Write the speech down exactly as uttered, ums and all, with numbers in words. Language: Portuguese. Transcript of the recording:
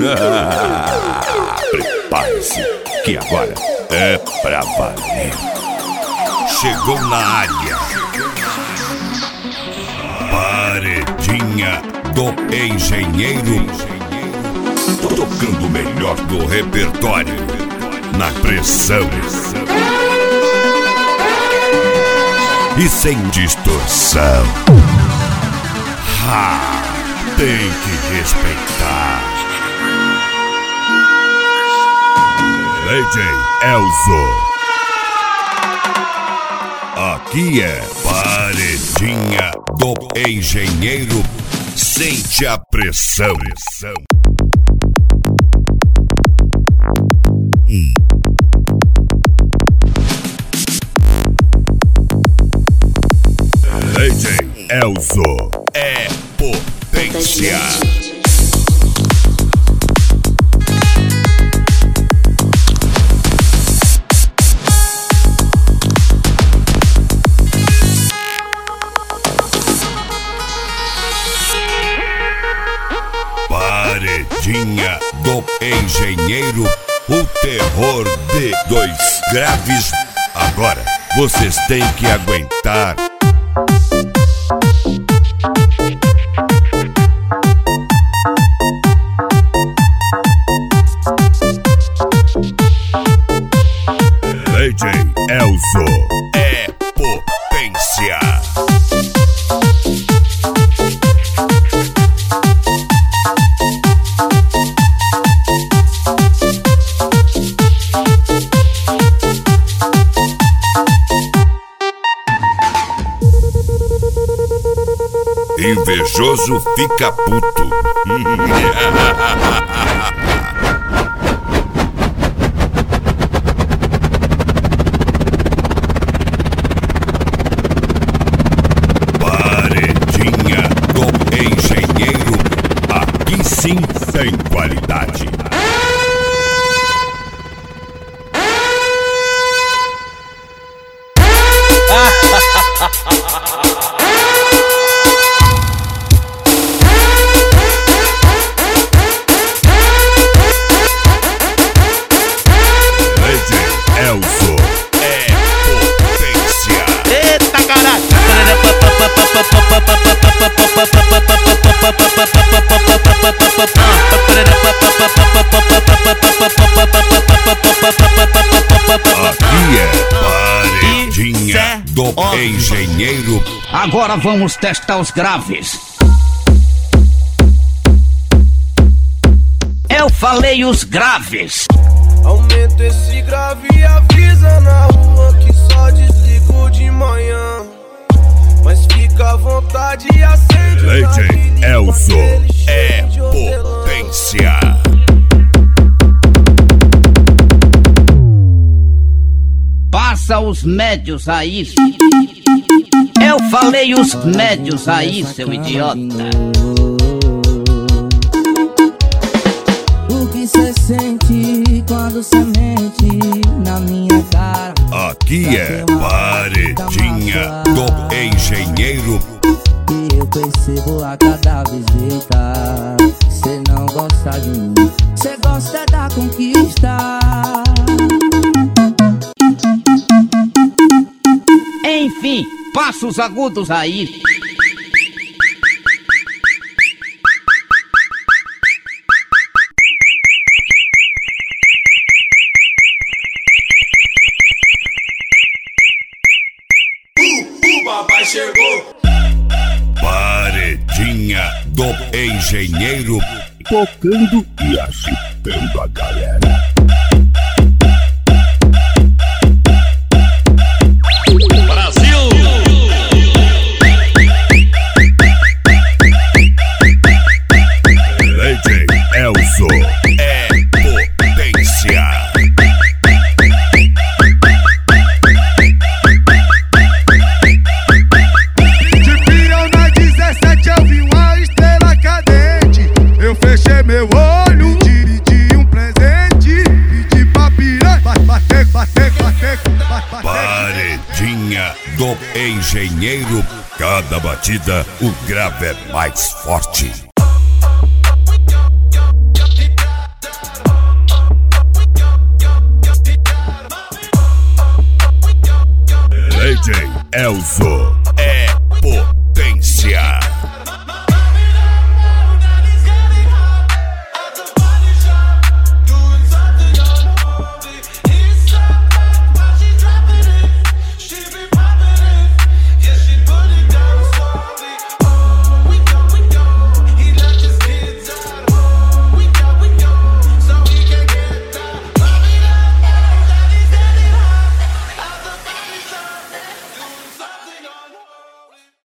Prepare-se, que agora é pra valer. Chegou na área. Paredinha do Engenheiro, tocando o melhor do repertório na pressão e sem distorção. Ha, tem que respeitar. D J Elzo. Aqui é Paredinha do Engenheiro. Sente a pressão. Hum. D J Elzo é potência. Paredinha do Engenheiro, o terror de dois graves. Agora vocês têm que aguentar. D J Elzo é potência. Invejoso fica puto. Paredinha do Engenheiro, aqui sim tem qualidade. Elzo é potência. Eita caralho! Aqui é Paredinha do Engenheiro. Agora vamos testar os graves. Eu falei os graves. Aumenta esse grave e avisa na rua que só desligo de manhã. Mas fica à vontade e acende D o J narguilé, Elzo aquele é cheiro de hortelã. potência. Passa os médios aí. Eu falei os médios aí, seu idiota. O que cê sente quando cê mente na minha cara? Aqui é Paredinha do Engenheiro. E eu percebo a cada visita. Cê não gosta de mim, cê gosta da conquista. Enfim, passa os agudos aí. O papai chegou. Paredinha do Engenheiro, tocando e agitando a galera. Brasil! D J Elzo é potência. Fechei meu olho, dirigi um presente, pedi pra piranha, bater, bater, bater, bater. Paredinha do Engenheiro, cada batida o grave é mais forte. Elzo.